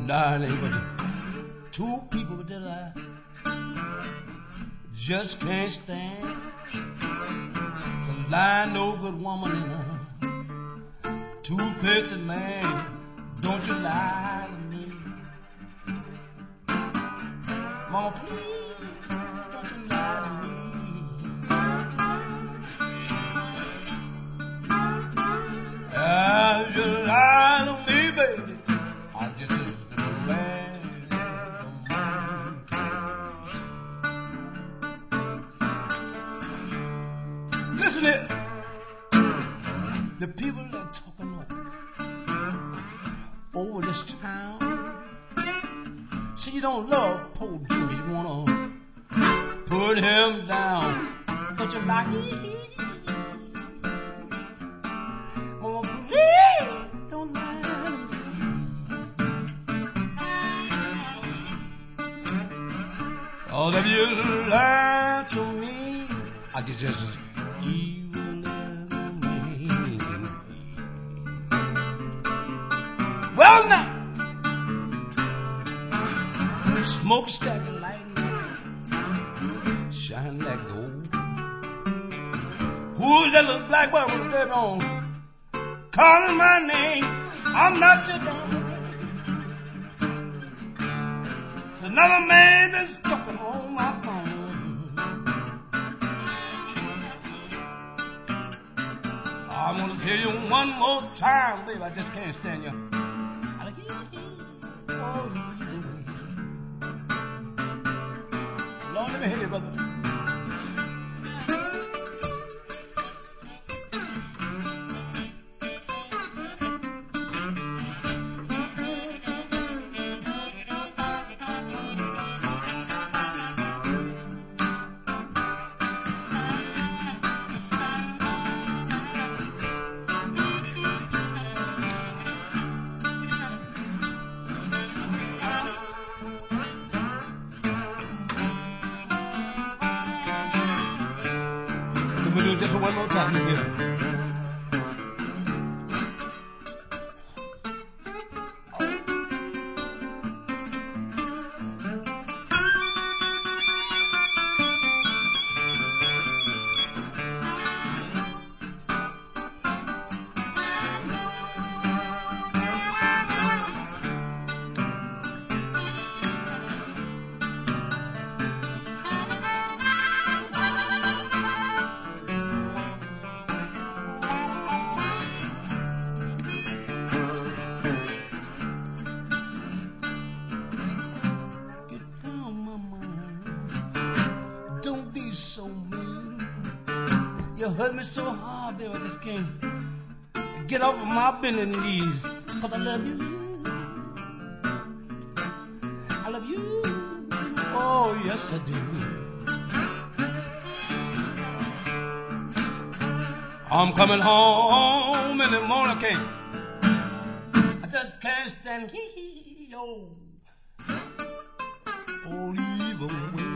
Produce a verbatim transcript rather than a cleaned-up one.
darling, but two people that I just can't stand. To lie, no good woman in her two-faced man. Don't you lie to me, Mama, please. Don't you lie to me. As you lie to me, baby, I just as bad for me. Listen here. The people that are talking over this town, see, you don't love poor Jimmy. You wanna put him down. Don't you like it? Oh, please, don't lie to me. All of you lie to me, I get just as evil as a man can be. Well, now, smokestack and lightning shine like gold. Who's that little black boy with a baby on? Calling my name, I'm not your dog. Another man been stopping on my phone. I'm gonna tell you one more time, baby, I just can't stand you. I like you. Oh, you. Lord, let me hear you, brother. We'll do it just one more time here. Don't be so mean. You hurt me so hard, baby, I just can't get off of my bending knees. Cause I love you. I love you. Oh, yes, I do. I'm coming home in the morning, I can't. I just can't stand yo. Oh, leave away.